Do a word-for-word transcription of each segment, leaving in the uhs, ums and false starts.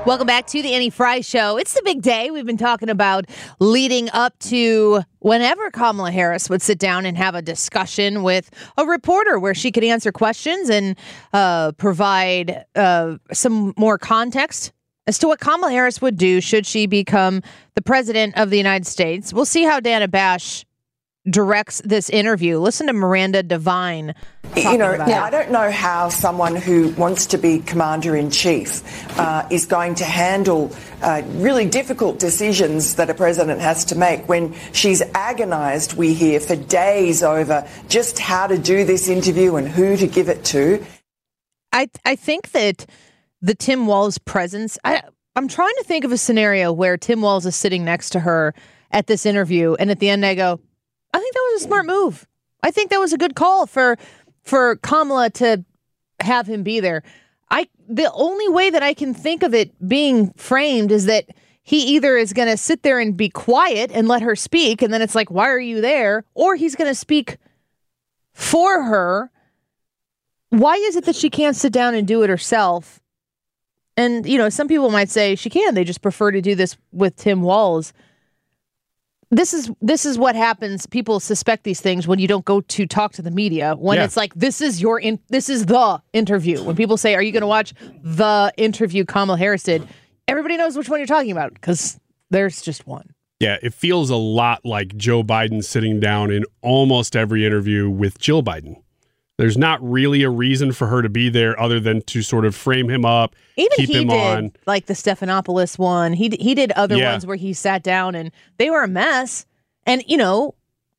Welcome back to the Annie Fry Show. It's the big day we've been talking about leading up to whenever Kamala Harris would sit down and have a discussion with a reporter where she could answer questions and uh, provide uh, some more context as to what Kamala Harris would do should she become the president of the United States. We'll see how Dana Bash directs this interview. Listen to Miranda Devine. You know, yeah, I don't know how someone who wants to be commander-in-chief uh, is going to handle uh, really difficult decisions that a president has to make when she's agonised, we hear, for days over just how to do this interview and who to give it to. I I think that the Tim Walz presence, I, I'm trying to think of a scenario where Tim Walz is sitting next to her at this interview, and at the end I go, I think that was a smart move. I think that was a good call for for Kamala to have him be there. I the only way that I can think of it being framed is that he either is going to sit there and be quiet and let her speak, and then it's like, why are you there? Or he's going to speak for her. Why is it that she can't sit down and do it herself? And, you know, some people might say she can. They just prefer to do this with Tim Walz. This is this is what happens. People suspect these things when you don't go to talk to the media. When yeah. it's like, this is your in, this is the interview. When people say, are you going to watch the interview Kamala Harris did? Everybody knows which one you're talking about because there's just one. Yeah, it feels a lot like Joe Biden sitting down in almost every interview with Jill Biden. There's not really a reason for her to be there other than to sort of frame him up, Even keep he him did, on. Like the Stephanopoulos one. He he did other yeah. ones where he sat down and they were a mess. And, you know,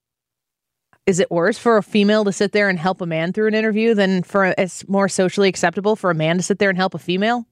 is it worse for a female to sit there and help a man through an interview than for a, it's more socially acceptable for a man to sit there and help a female?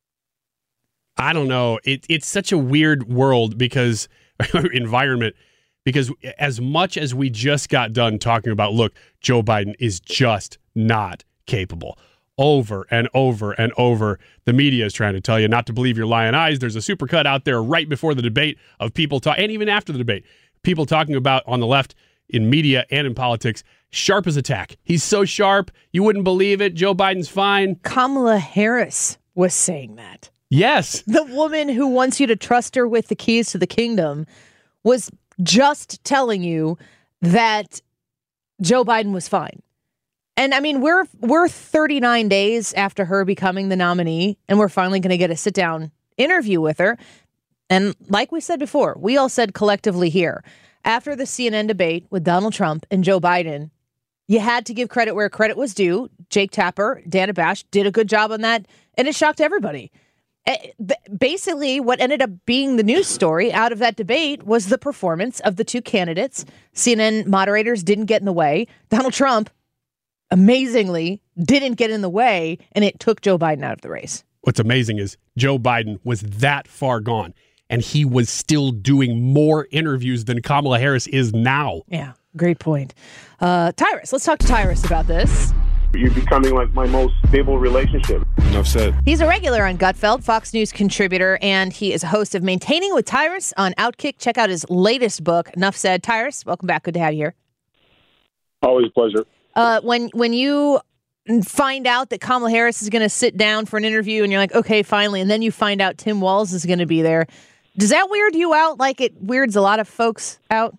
I don't know. It, it's such a weird world because environment. Because as much as we just got done talking about, look, Joe Biden is just not capable. Over and over and over, the media is trying to tell you not to believe your lying eyes. There's a supercut out there right before the debate of people talk, and even after the debate, people talking about on the left in media and in politics, sharp as a tack. He's so sharp, you wouldn't believe it. Joe Biden's fine. Kamala Harris was saying that. Yes. The woman who wants you to trust her with the keys to the kingdom was just telling you that Joe Biden was fine. And I mean, we're we're thirty-nine days after her becoming the nominee, and we're finally going to get a sit-down interview with her. And like we said before, we all said collectively here, after the C N N debate with Donald Trump and Joe Biden, you had to give credit where credit was due. Jake Tapper, Dana Bash did a good job on that, and it shocked everybody. Basically, what ended up being the news story out of that debate was the performance of the two candidates. C N N moderators didn't get in the way. Donald Trump, amazingly, didn't get in the way, and it took Joe Biden out of the race. What's amazing is Joe Biden was that far gone, and he was still doing more interviews than Kamala Harris is now. Yeah, great point. Uh, Tyrus, let's talk to Tyrus about this. You're becoming like my most stable relationship. Enough said. He's a regular on Gutfeld, Fox News contributor, and he is a host of Maintaining with Tyrus on Outkick. Check out his latest book, Enough Said. Tyrus, welcome back. Good to have you here. Always a pleasure. Uh, when when you find out that Kamala Harris is going to sit down for an interview and you're like, okay, finally, and then you find out Tim Walz is going to be there, does that weird you out like it weirds a lot of folks out?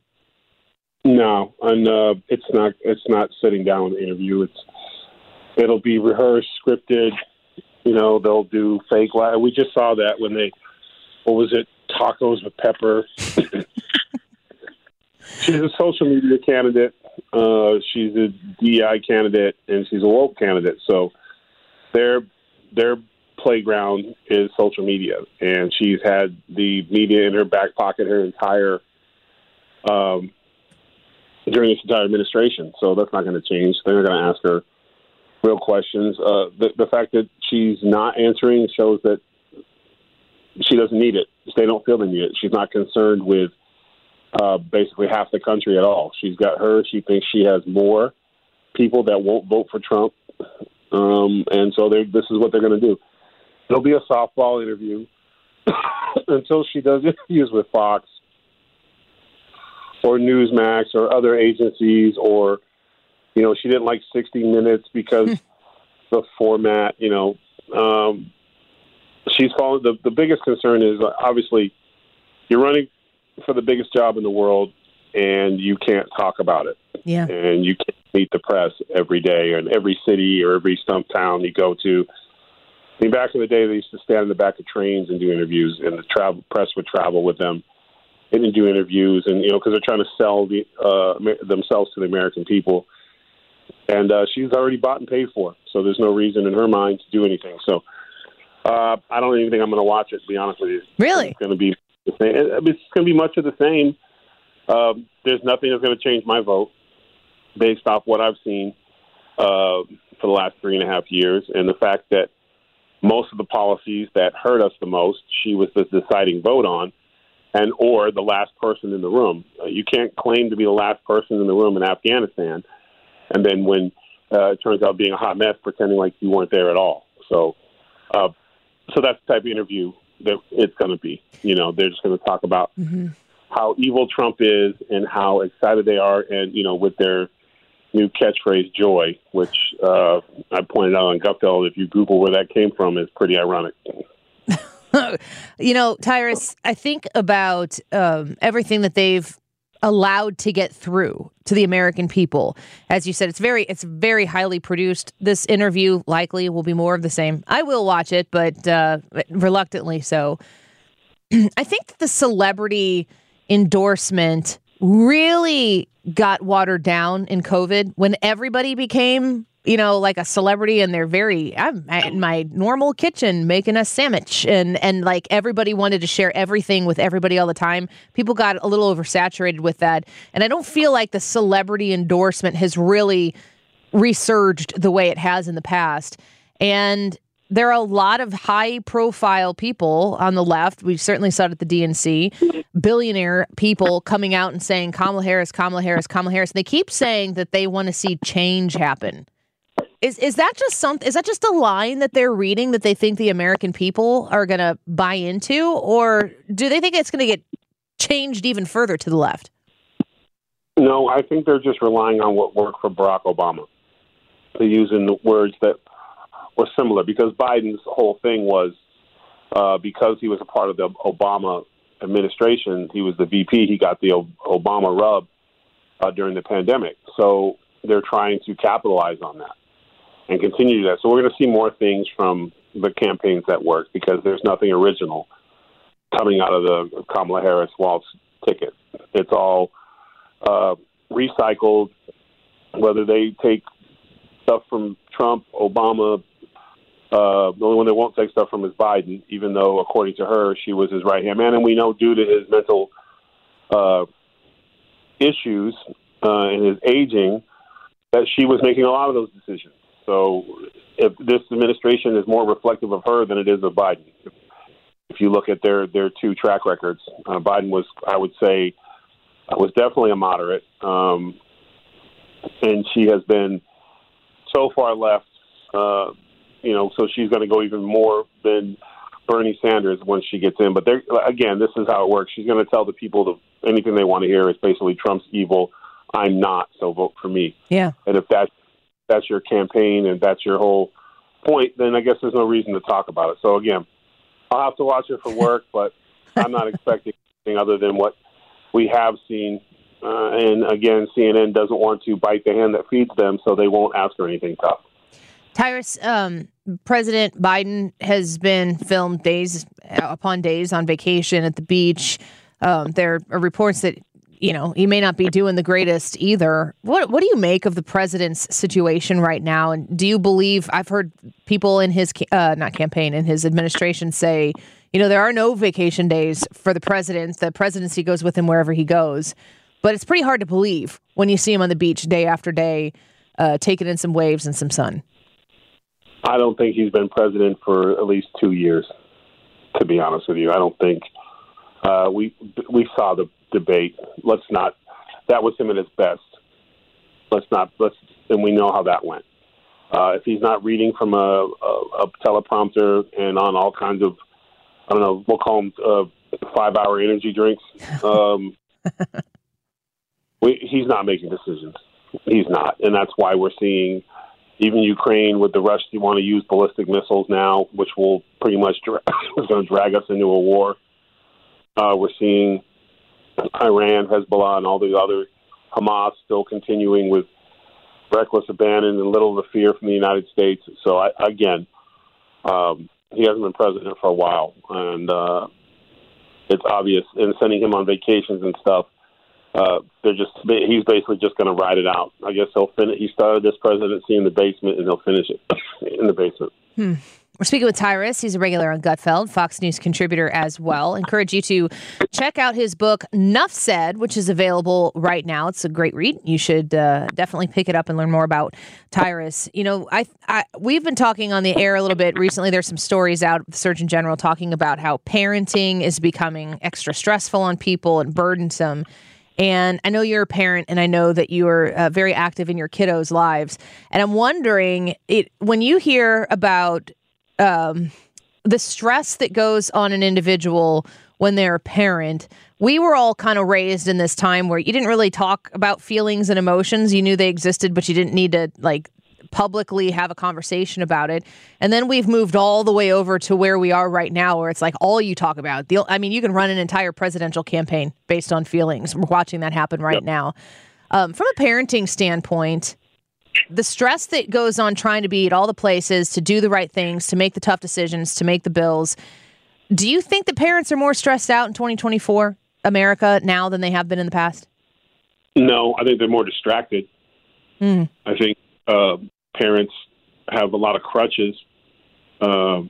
No, and uh, it's not. It's not sitting down with the interview. It's It'll be rehearsed, scripted. You know, they'll do fake live. We just saw that when they, what was it, tacos with pepper. She's a social media candidate. Uh, she's a D E I candidate, and she's a woke candidate. So their their playground is social media, and she's had the media in her back pocket her entire um, during this entire administration. So that's not going to change. They're not going to ask her real questions. Uh, the, the fact that she's not answering shows that she doesn't need it. They don't feel the need it. She's not concerned with uh, basically half the country at all. She's got her. She thinks she has more people that won't vote for Trump. Um, and so this is what they're going to do. It'll be a softball interview until she does interviews with Fox or Newsmax or other agencies, or you know, she didn't like sixty minutes because the format, you know. Um, she's fallen. The, the biggest concern is uh, obviously you're running for the biggest job in the world, and you can't talk about it. Yeah. And you can't meet the press every day, or in every city or every stump town you go to. I mean, back in the day, they used to stand in the back of trains and do interviews, and the travel press would travel with them and do interviews, and you know, because they're trying to sell the, uh, themselves to the American people. And uh, she's already bought and paid for, so there's no reason in her mind to do anything. So uh, I don't even think I'm going to watch it, to be honest with you. Really? It's going to be the same. It's going to be much of the same. Um, there's nothing that's going to change my vote based off what I've seen uh, for the last three and a half years, and the fact that most of the policies that hurt us the most, she was the deciding vote on, and or the last person in the room. Uh, you can't claim to be the last person in the room in Afghanistan, and then when uh, it turns out being a hot mess, pretending like you weren't there at all. So, uh, so that's the type of interview that it's going to be. You know, they're just going to talk about mm-hmm. how evil Trump is and how excited they are, and you know, with their new catchphrase "joy," which uh, I pointed out on Gutfeld. If you Google where that came from, is pretty ironic. You know, Tyrus, I think about um, everything that they've allowed to get through to the American people. As you said, it's very, it's very highly produced. This interview likely will be more of the same. I will watch it, but uh, reluctantly so. I think that the celebrity endorsement really got watered down in COVID when everybody became, you know, like a celebrity, and they're very, I'm in my normal kitchen making a sandwich, and, and like everybody wanted to share everything with everybody all the time. People got a little oversaturated with that. And I don't feel like the celebrity endorsement has really resurged the way it has in the past. And there are a lot of high-profile people on the left. We certainly saw it at the D N C, billionaire people coming out and saying Kamala Harris, Kamala Harris, Kamala Harris. And they keep saying that they want to see change happen. Is is that just something? Is that just a line that they're reading that they think the American people are going to buy into, or do they think it's going to get changed even further to the left? No, I think they're just relying on what worked for Barack Obama. They're using the words that were similar, because Biden's whole thing was uh, because he was a part of the Obama administration, he was the V P, he got the o- Obama rub uh, during the pandemic. So they're trying to capitalize on that and continue to do that. So we're going to see more things from the campaigns that work, because there's nothing original coming out of the Kamala Harris Waltz ticket. It's all uh, recycled, whether they take stuff from Trump, Obama. Uh, the only one that won't take stuff from is Biden, even though, according to her, she was his right-hand man. And we know, due to his mental uh, issues uh, and his aging, that she was making a lot of those decisions. So if this administration is more reflective of her than it is of Biden, if, if you look at their, their two track records, uh, Biden was, I would say, was definitely a moderate. Um, and she has been so far left, uh, you know, so she's going to go even more than Bernie Sanders once she gets in. But again, this is how it works. She's going to tell the people that anything they want to hear is basically Trump's evil. I'm not, so vote for me. Yeah. And if that's, that's your campaign and that's your whole point, then I guess there's no reason to talk about it. So again, I'll have to watch it for work, but I'm not expecting anything other than what we have seen. Uh, and again, C N N doesn't want to bite the hand that feeds them, so they won't ask her anything tough. Tyrus, um, President Biden has been filmed days upon days on vacation at the beach. Um, there are reports that, you know, he may not be doing the greatest either. What What do you make of the president's situation right now? And do you believe, I've heard people in his, uh, not campaign, in his administration say, you know, there are no vacation days for the president. The presidency goes with him wherever he goes. But it's pretty hard to believe when you see him on the beach day after day, uh, taking in some waves and some sun. I don't think he's been president for at least two years, to be honest with you. I don't think uh, we we saw the debate. Let's not. That was him at his best. Let's not. Let's. And we know how that went. Uh, if he's not reading from a, a, a teleprompter and on all kinds of, I don't know, we'll call them uh, five-hour energy drinks. Um, we, he's not making decisions. He's not, and that's why we're seeing even Ukraine with the Rush, you want to use ballistic missiles now, which will pretty much dra- is going to drag us into a war. Uh, we're seeing Iran, Hezbollah, and all the other Hamas still continuing with reckless abandon and little to fear from the United States. So, I, again, um, he hasn't been president for a while, and uh, it's obvious. And sending him on vacations and stuff, uh, they're just he's basically just going to ride it out. I guess he'll finish. He started this presidency in the basement, and he'll finish it in the basement. Hmm. We're speaking with Tyrus. He's a regular on Gutfeld, Fox News contributor as well. Encourage you to check out his book, Nuff Said, which is available right now. It's a great read. You should uh, definitely pick it up and learn more about Tyrus. You know, I, I we've been talking on the air a little bit recently. There's some stories out of the Surgeon General talking about how parenting is becoming extra stressful on people and burdensome. And I know you're a parent, and I know that you are uh, very active in your kiddos' lives. And I'm wondering, it when you hear about Um, the stress that goes on an individual when they're a parent. We were all kind of raised in this time where you didn't really talk about feelings and emotions. You knew they existed, but you didn't need to like publicly have a conversation about it. And then we've moved all the way over to where we are right now, where it's like all you talk about. The, I mean, you can run an entire presidential campaign based on feelings. We're watching that happen right yep. now. Um, from a parenting standpoint, the stress that goes on trying to be at all the places, to do the right things, to make the tough decisions, to make the bills. Do you think that parents are more stressed out in twenty twenty-four America now than they have been in the past? No, I think they're more distracted. Mm. I think uh, parents have a lot of crutches. Uh,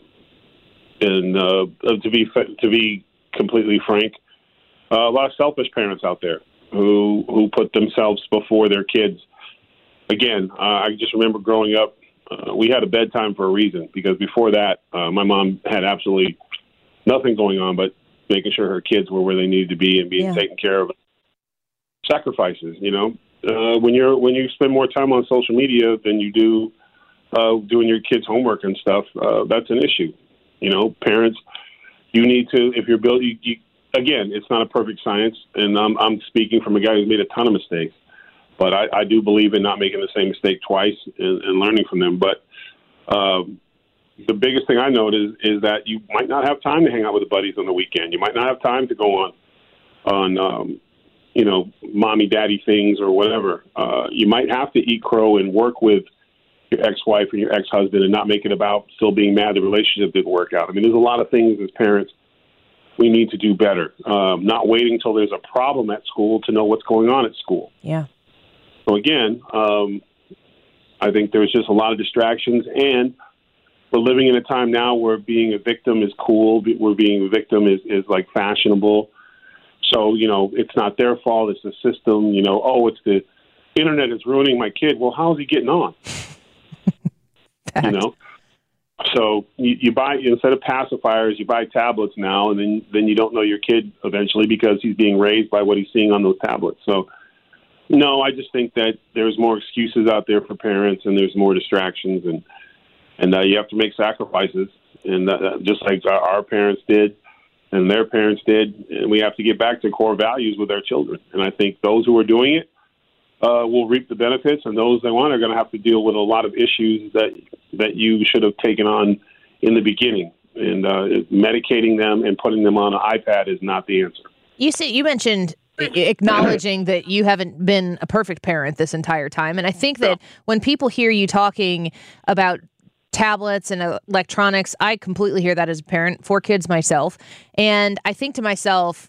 and uh, to be to be completely frank, uh, a lot of selfish parents out there who who put themselves before their kids. Again, uh, I just remember growing up, uh, we had a bedtime for a reason, because before that, uh, my mom had absolutely nothing going on but making sure her kids were where they needed to be and being yeah. taken care of. Sacrifices, you know, uh, when you're when you spend more time on social media than you do uh, doing your kids' homework and stuff, uh, that's an issue. You know, parents, you need to, if you're building, you, again, it's not a perfect science, and I'm, I'm speaking from a guy who's made a ton of mistakes. But I, I do believe in not making the same mistake twice and, and learning from them. But um, the biggest thing I noticed is, is that you might not have time to hang out with the buddies on the weekend. You might not have time to go on, on um, you know, mommy, daddy things or whatever. Uh, you might have to eat crow and work with your ex-wife or your ex-husband and not make it about still being mad the relationship didn't work out. I mean, there's a lot of things as parents we need to do better. Um, not waiting until there's a problem at school to know what's going on at school. Yeah. So again, um, I think there's just a lot of distractions, and we're living in a time now where being a victim is cool. Where being a victim is, is like fashionable. So, you know, it's not their fault. It's the system. You know, oh, it's the internet is ruining my kid. Well, how's he getting on? You know? So you, you buy, instead of pacifiers, you buy tablets now, and then, then you don't know your kid eventually because he's being raised by what he's seeing on those tablets. So, no, I just think that there's more excuses out there for parents, and there's more distractions, and and uh, you have to make sacrifices, and uh, just like our, our parents did, and their parents did, and we have to get back to core values with our children. And I think those who are doing it uh, will reap the benefits, and those that won't are going to have to deal with a lot of issues that that you should have taken on in the beginning. And uh, medicating them and putting them on an iPad is not the answer. You see, you mentioned acknowledging that you haven't been a perfect parent this entire time. And I think that when people hear you talking about tablets and electronics, I completely hear that as a parent, four kids myself. And I think to myself,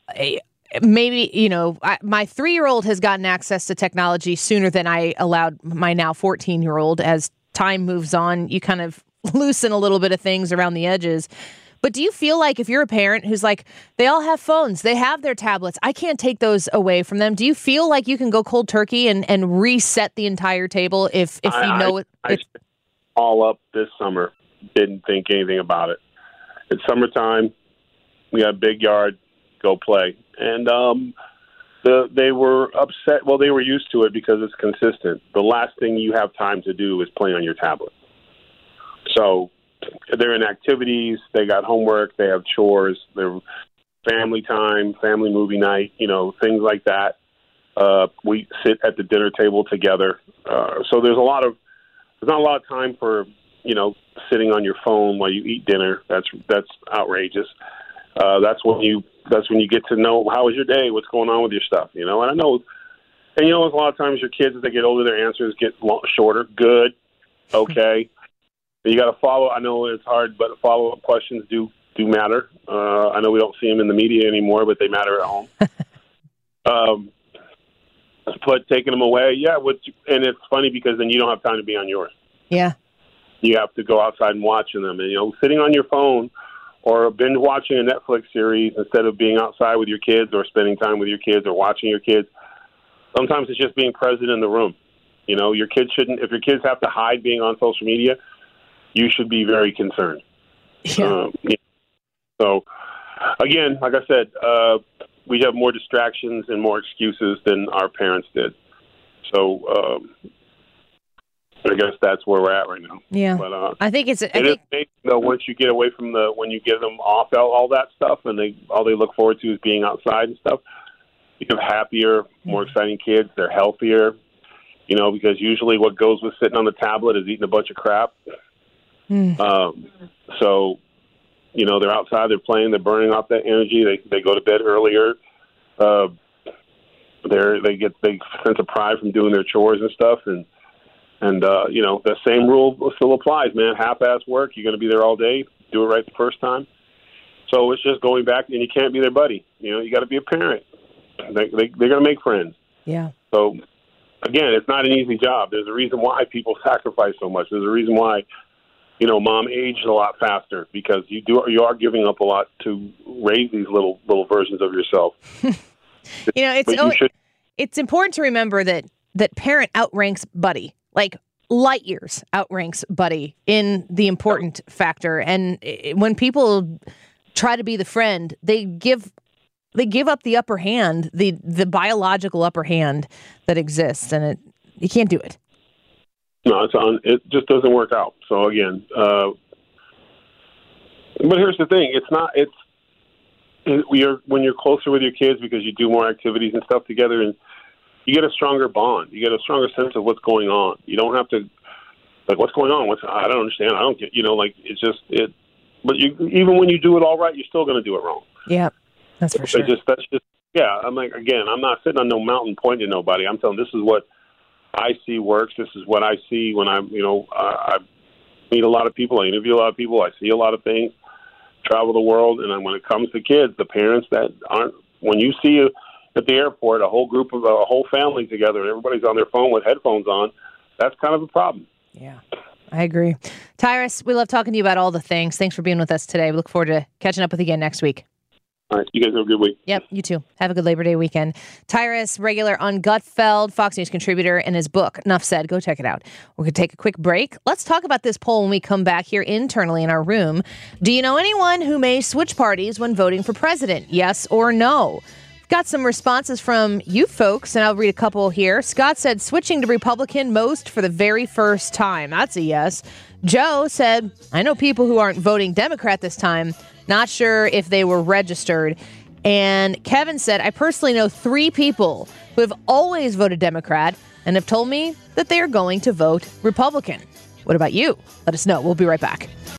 maybe, you know, I, my three-year-old has gotten access to technology sooner than I allowed my now fourteen-year-old. As time moves on, you kind of loosen a little bit of things around the edges. But do you feel like if you're a parent who's like, they all have phones, they have their tablets, I can't take those away from them. Do you feel like you can go cold turkey and, and reset the entire table if, if you I, know it? I, I all up this summer, didn't think anything about it. It's summertime. We got a big yard, go play. And um, the, they were upset. Well, they were used to it because it's consistent. The last thing you have time to do is play on your tablet. So they're in activities, they got homework, they have chores, they're family time, family movie night, you know, things like that. Uh, we sit at the dinner table together. Uh, so there's a lot of there's not a lot of time for, you know, sitting on your phone while you eat dinner. That's that's outrageous. Uh, that's when you that's when you get to know how was your day, what's going on with your stuff, you know. And I know, and you know, a lot of times your kids, as they get older, their answers get long, shorter. Good, okay. You got to follow. I know it's hard, but follow up questions do do matter. Uh, I know we don't see them in the media anymore, but they matter at home. um, but taking them away, yeah. Which, and it's funny because then you don't have time to be on yours. Yeah. You have to go outside and watching them. And, you know, sitting on your phone or binge watching a Netflix series instead of being outside with your kids or spending time with your kids or watching your kids, sometimes it's just being present in the room. You know, your kids shouldn't, if your kids have to hide being on social media, you should be very concerned. Yeah. Um, you know, so, again, like I said, uh, we have more distractions and more excuses than our parents did. So, um, I guess that's where we're at right now. Yeah, but uh, I think it's. I it think, is amazing, though, once you get away from the when you get them off all, all that stuff, and they all they look forward to is being outside and stuff. You have happier, more exciting kids. They're healthier, you know, because usually what goes with sitting on the tablet is eating a bunch of crap. Mm. Um, so, you know, they're outside, they're playing, they're burning off that energy. They they go to bed earlier. Uh, they're they get they sense of pride from doing their chores and stuff, and. And, uh, you know, the same rule still applies, man. Half-ass work, you're going to be there all day, do it right the first time. So it's just going back, and you can't be their buddy. You know, you got to be a parent. They, they, they're going to make friends. Yeah. So, again, it's not an easy job. There's a reason why people sacrifice so much. There's a reason why, you know, mom aged a lot faster, because you do you are giving up a lot to raise these little little versions of yourself. You know, it's But you oh, should- it's important to remember that that parent outranks buddy. Like light years outranks buddy in the important factor. And it, when people try to be the friend, they give they give up the upper hand, the the biological upper hand that exists, and it you can't do it. No, it's on. It just doesn't work out. So again, uh, but here's the thing: it's not. It's it, we are when you're closer with your kids because you do more activities and stuff together, and you get a stronger bond. You get a stronger sense of what's going on. You don't have to like what's going on. What's I don't understand. I don't get. You know, like it's just it. But you, even when you do it all right, you're still going to do it wrong. Yeah, that's for sure. It's just that's just yeah. I'm like again. I'm not sitting on no mountain pointing to nobody. I'm telling this is what I see works. This is what I see when I'm, you know, uh, I meet a lot of people. I interview a lot of people. I see a lot of things, travel the world. And then when it comes to kids, the parents that aren't, when you see at the airport a whole group of a whole family together and everybody's on their phone with headphones on, that's kind of a problem. Yeah, I agree. Tyrus, we love talking to you about all the things. Thanks for being with us today. We look forward to catching up with you again next week. All right. You guys have a good week. Yep, you too. Have a good Labor Day weekend. Tyrus, regular on Gutfeld, Fox News contributor, and his book, Enough Said. Go check it out. We're going to take a quick break. Let's talk about this poll when we come back here internally in our room. Do you know anyone who may switch parties when voting for president? Yes or no? We've got some responses from you folks, and I'll read a couple here. Scott said, switching to Republican most for the very first time. That's a yes. Joe said, I know people who aren't voting Democrat this time. Not sure if they were registered. And Kevin said, I personally know three people who have always voted Democrat and have told me that they are going to vote Republican. What about you? Let us know. We'll be right back.